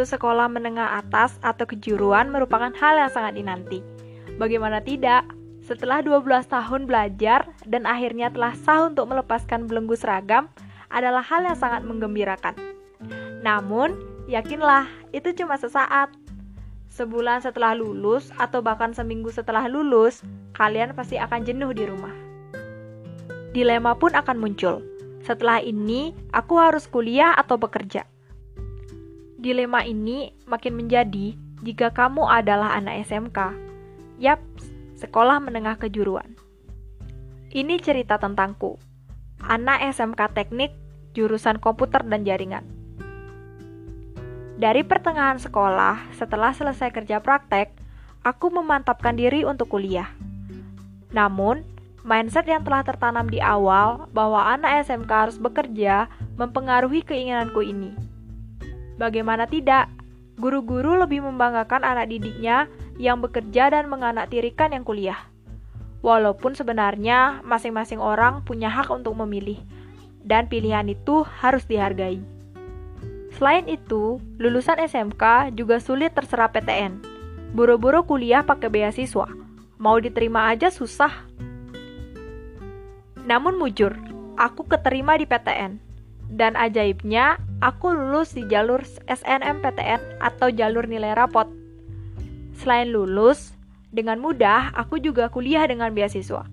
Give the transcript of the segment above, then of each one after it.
lulus sekolah menengah atas atau kejuruan merupakan hal yang sangat dinanti. Bagaimana tidak, setelah 12 tahun belajar dan akhirnya telah sah untuk melepaskan belenggu seragam adalah hal yang sangat menggembirakan. Namun, yakinlah, itu cuma sesaat. Sebulan setelah lulus atau bahkan seminggu setelah lulus, kalian pasti akan jenuh di rumah. Dilema pun akan muncul. Setelah ini, aku harus kuliah atau bekerja. Dilema ini makin menjadi jika kamu adalah anak SMK. Yap, sekolah menengah kejuruan. Ini cerita tentangku. Anak SMK Teknik, jurusan komputer dan jaringan. Dari pertengahan sekolah, setelah selesai kerja praktek, aku memantapkan diri untuk kuliah. Namun, mindset yang telah tertanam di awal bahwa anak SMK harus bekerja mempengaruhi keinginanku ini. Bagaimana tidak, guru-guru lebih membanggakan anak didiknya yang bekerja dan menganaktirikan yang kuliah. Walaupun sebenarnya masing-masing orang punya hak untuk memilih, dan pilihan itu harus dihargai. Selain itu, lulusan SMK juga sulit terserap PTN. Buru-buru kuliah pakai beasiswa, mau diterima aja susah. Namun mujur, aku keterima di PTN. Dan ajaibnya, aku lulus di jalur SNMPTN atau jalur nilai rapot. Selain lulus, dengan mudah aku juga kuliah dengan beasiswa.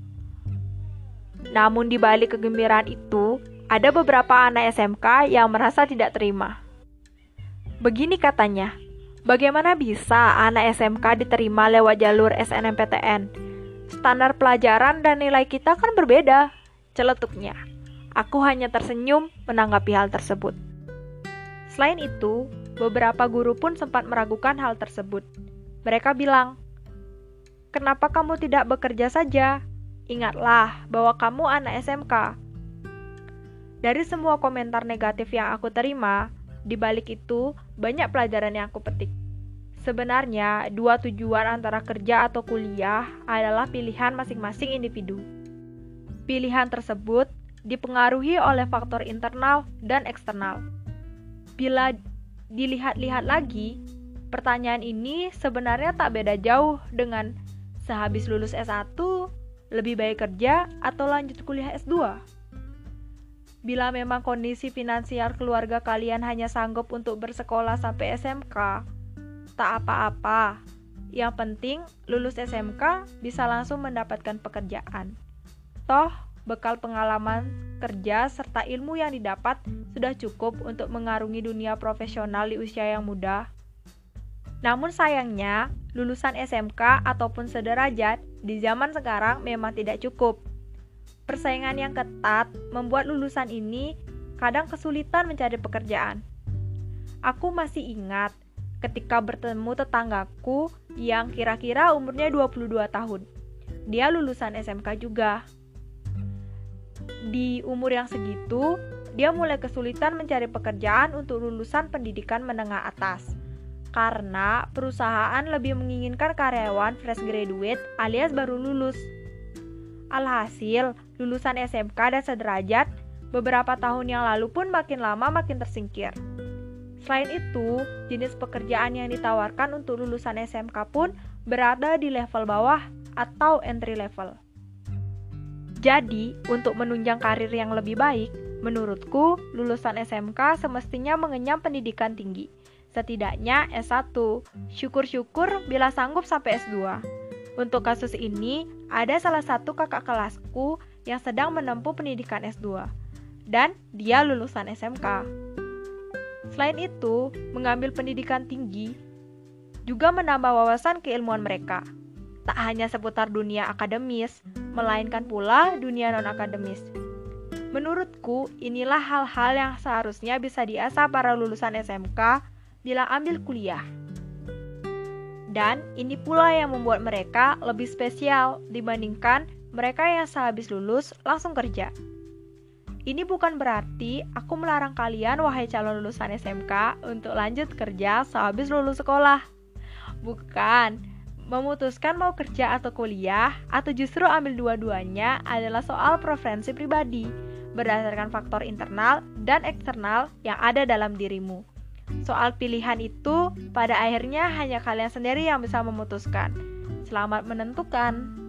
Namun di balik kegembiraan itu, ada beberapa anak SMK yang merasa tidak terima. Begini katanya, bagaimana bisa anak SMK diterima lewat jalur SNMPTN? Standar pelajaran dan nilai kita kan berbeda, celetuknya. Aku hanya tersenyum menanggapi hal tersebut. Selain itu, beberapa guru pun sempat meragukan hal tersebut. Mereka bilang, "Kenapa kamu tidak bekerja saja? Ingatlah bahwa kamu anak SMK." Dari semua komentar negatif yang aku terima, di balik itu banyak pelajaran yang aku petik. Sebenarnya, dua tujuan antara kerja atau kuliah adalah pilihan masing-masing individu. Pilihan tersebut dipengaruhi oleh faktor internal dan eksternal. Bila dilihat-lihat lagi, pertanyaan ini sebenarnya tak beda jauh dengan sehabis lulus S1, lebih baik kerja atau lanjut kuliah S2. Bila memang kondisi finansial keluarga kalian hanya sanggup untuk bersekolah sampai SMK, tak apa-apa. Yang penting lulus SMK bisa langsung mendapatkan pekerjaan. Toh, bekal pengalaman kerja serta ilmu yang didapat sudah cukup untuk mengarungi dunia profesional di usia yang muda. Namun sayangnya, lulusan SMK ataupun sederajat di zaman sekarang memang tidak cukup. Persaingan yang ketat membuat lulusan ini kadang kesulitan mencari pekerjaan. Aku masih ingat ketika bertemu tetanggaku yang kira-kira umurnya 22 tahun. Dia lulusan SMK juga. Di umur yang segitu, dia mulai kesulitan mencari pekerjaan untuk lulusan pendidikan menengah atas. Karena perusahaan lebih menginginkan karyawan fresh graduate alias baru lulus. Alhasil, lulusan SMK dan sederajat beberapa tahun yang lalu pun makin lama makin tersingkir. Selain itu, jenis pekerjaan yang ditawarkan untuk lulusan SMK pun berada di level bawah atau entry level. Jadi, untuk menunjang karir yang lebih baik, menurutku lulusan SMK semestinya mengenyam pendidikan tinggi. Setidaknya S1, syukur-syukur bila sanggup sampai S2. Untuk kasus ini, ada salah satu kakak kelasku yang sedang menempuh pendidikan S2, dan dia lulusan SMK. Selain itu, mengambil pendidikan tinggi juga menambah wawasan keilmuan mereka. Tak hanya seputar dunia akademis, melainkan pula dunia non-akademis. Menurutku, inilah hal-hal yang seharusnya bisa diasah para lulusan SMK bila ambil kuliah. Dan ini pula yang membuat mereka lebih spesial dibandingkan mereka yang sehabis lulus langsung kerja. Ini bukan berarti aku melarang kalian, wahai calon lulusan SMK, untuk lanjut kerja sehabis lulus sekolah. Bukan, memutuskan mau kerja atau kuliah, atau justru ambil dua-duanya adalah soal preferensi pribadi, berdasarkan faktor internal dan eksternal yang ada dalam dirimu. soal pilihan itu pada akhirnya hanya kalian sendiri yang bisa memutuskan. Selamat menentukan.